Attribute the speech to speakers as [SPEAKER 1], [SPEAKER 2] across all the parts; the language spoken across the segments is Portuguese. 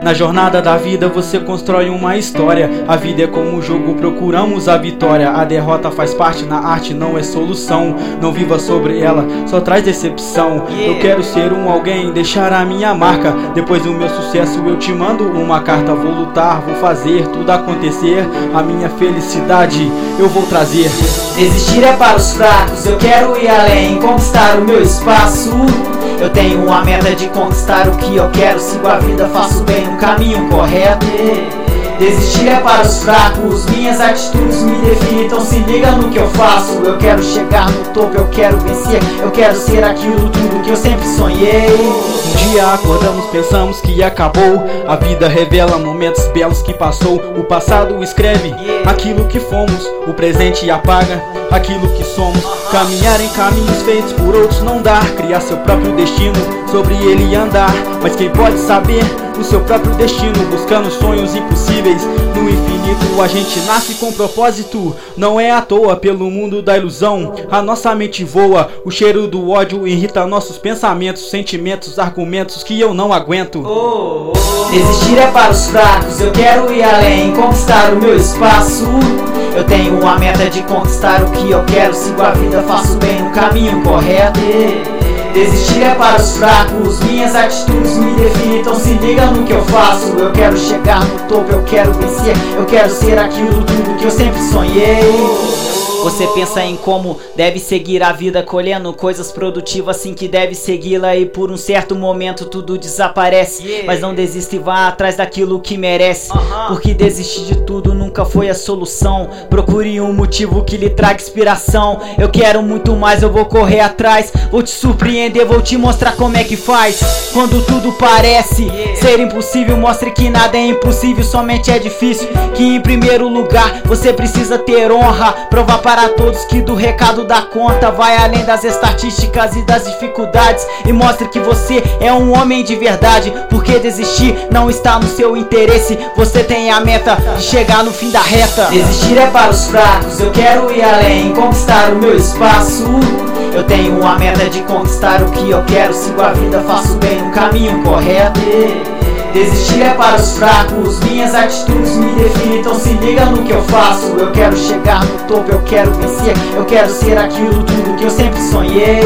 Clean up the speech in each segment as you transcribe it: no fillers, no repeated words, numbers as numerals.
[SPEAKER 1] Na jornada da vida você constrói uma história. A vida é como um jogo, procuramos a vitória. A derrota faz parte, na arte não é solução. Não viva sobre ela, só traz decepção. Eu quero ser um alguém, deixar a minha marca. Depois do meu sucesso eu te mando uma carta. Vou lutar, vou fazer tudo acontecer. A minha felicidade eu vou trazer.
[SPEAKER 2] Desistir é para os fracos, eu quero ir além, conquistar o meu espaço. Eu tenho uma meta de conquistar o que eu quero. Sigo a vida, faço bem no caminho correto. Desistir é para os fracos, minhas atitudes me definem, então se liga no que eu faço. Eu quero chegar no topo, eu quero vencer, eu quero ser aquilo tudo que eu sempre sonhei.
[SPEAKER 1] Um dia acordamos, pensamos que acabou. A vida revela momentos belos que passou. O passado escreve aquilo que fomos, o presente apaga aquilo que somos. Caminhar em caminhos feitos por outros não dá. Criar seu próprio destino, sobre ele andar. Mas quem pode saber o seu próprio destino? Buscando sonhos impossíveis no infinito. A gente nasce com propósito, não é à toa. Pelo mundo da ilusão a nossa mente voa. O cheiro do ódio irrita nossos pensamentos, sentimentos, argumentos que eu não aguento.
[SPEAKER 2] Desistir é para os fracos, eu quero ir além, conquistar o meu espaço. Eu tenho uma meta de conquistar o que eu quero. Sigo a vida, faço bem no caminho correto. Desistir é para os fracos, minhas atitudes me definem, então se liga no que eu faço. Eu quero chegar no topo, eu quero vencer, eu quero ser aquilo tudo que eu sempre sonhei. Você pensa em como deve seguir a vida, colhendo coisas produtivas assim que deve segui-la. E por um certo momento tudo desaparece, mas não desista e vá atrás daquilo que merece. Porque desistir de tudo nunca foi a solução. Procure um motivo que lhe traga inspiração. Eu quero muito mais, eu vou correr atrás. Vou te surpreender, vou te mostrar como é que faz. Quando tudo parece ser impossível, mostre que nada é impossível, somente é difícil. Que em primeiro lugar você precisa ter honra. Provar para todos que do recado dá conta. Vai além das estatísticas e das dificuldades e mostre que você é um homem de verdade. Porque desistir não está no seu interesse. Você tem a meta de chegar no fim da reta. Desistir é para os fracos, eu quero ir além, conquistar o meu espaço. Eu tenho uma meta de conquistar o que eu quero. Sigo a vida, faço bem no caminho correto. Desistir é para os fracos, minhas atitudes me definem, então se liga no que eu faço. Eu quero chegar no topo, eu quero vencer, eu quero ser aquilo tudo que eu sempre sonhei.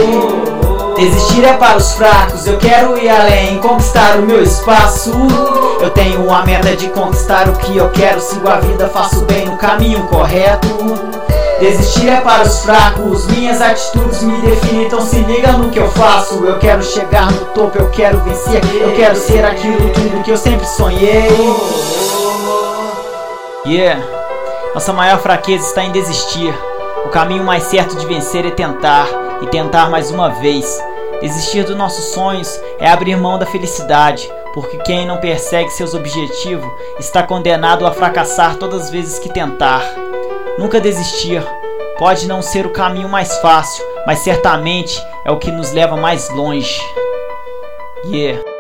[SPEAKER 2] Desistir é para os fracos, eu quero ir além, conquistar o meu espaço. Eu tenho uma meta de conquistar o que eu quero. Sigo a vida, faço bem no caminho correto. Desistir é para os fracos, minhas atitudes me definem, então se liga no que eu faço. Eu quero chegar no topo, eu quero vencer, eu quero ser aquilo tudo que eu sempre sonhei. Nossa maior fraqueza está em desistir. O caminho mais certo de vencer é tentar, e tentar mais uma vez. Desistir dos nossos sonhos é abrir mão da felicidade, porque quem não persegue seus objetivos está condenado a fracassar todas as vezes que tentar. Nunca desistir pode não ser o caminho mais fácil, mas certamente é o que nos leva mais longe.